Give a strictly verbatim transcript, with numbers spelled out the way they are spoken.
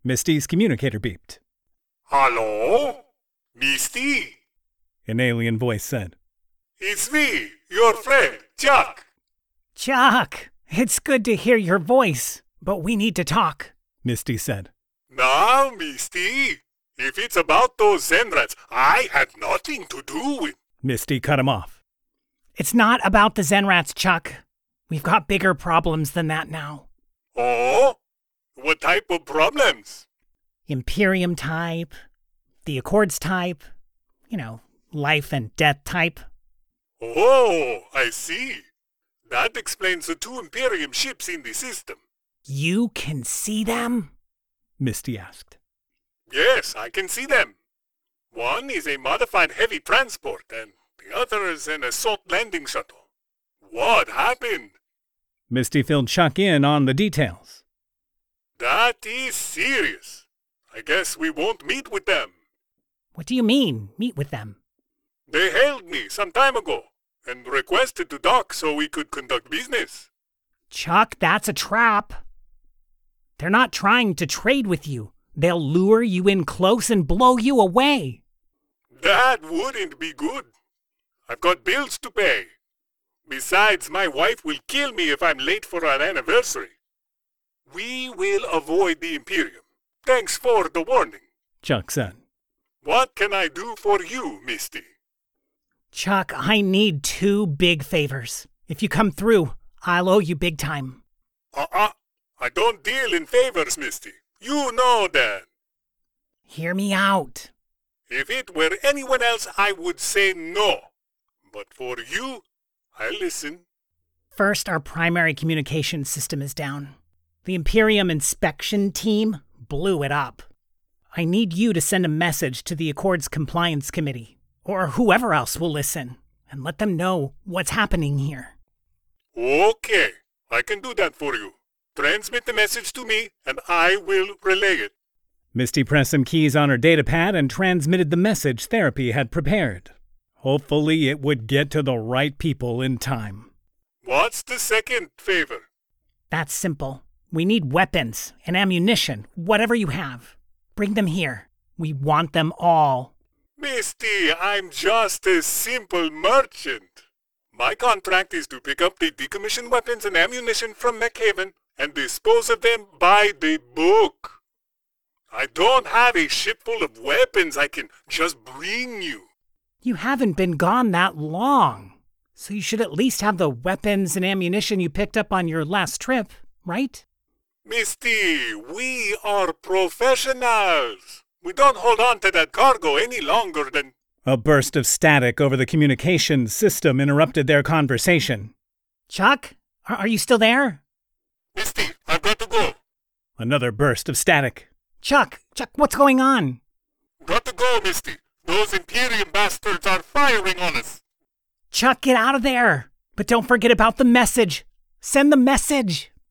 Misty's communicator beeped. Hello? Misty? An alien voice said. It's me, your friend, Chuck. Chuck, it's good to hear your voice, but we need to talk, Misty said. Now, Misty, if it's about those Zenrats, I had nothing to do with. Misty cut him off. It's not about the Zenrats, Chuck. We've got bigger problems than that now. Oh? What type of problems? Imperium type, the Accords type, you know, life and death type. Oh, I see. That explains the two Imperium ships in the system. You can see them? Misty asked. Yes, I can see them. One is a modified heavy transport, and the other is an assault landing shuttle. What happened? Misty filled Chuck in on the details. That is serious. I guess we won't meet with them. What do you mean, meet with them? They hailed me some time ago and requested to dock so we could conduct business. Chuck, that's a trap. They're not trying to trade with you. They'll lure you in close and blow you away. That wouldn't be good. I've got bills to pay. Besides, my wife will kill me if I'm late for our anniversary. We will avoid the Imperium. Thanks for the warning, Chuck said. What can I do for you, Misty? Chuck, I need two big favors. If you come through, I'll owe you big time. Uh-uh. I don't deal in favors, Misty. You know that. Hear me out. If it were anyone else, I would say no. But for you, I listen. First, our primary communication system is down. The Imperium inspection team blew it up. I need you to send a message to the Accords Compliance Committee, or whoever else will listen, and let them know what's happening here. Okay, I can do that for you. Transmit the message to me, and I will relay it. Misty pressed some keys on her datapad and transmitted the message Therapy had prepared. Hopefully it would get to the right people in time. What's the second favor? That's simple. We need weapons and ammunition, whatever you have. Bring them here. We want them all. Misty, I'm just a simple merchant. My contract is to pick up the decommissioned weapons and ammunition from McHaven and dispose of them by the book. I don't have a ship full of weapons I can just bring you. You haven't been gone that long, so you should at least have the weapons and ammunition you picked up on your last trip, right? Misty, we are professionals. We don't hold on to that cargo any longer than... A burst of static over the communications system interrupted their conversation. Chuck, are, are you still there? Misty, I've got to go. Another burst of static. Chuck, Chuck, what's going on? Got to go, Misty. Those Imperium bastards are firing on us. Chuck, get out of there. But don't forget about the message. Send the message.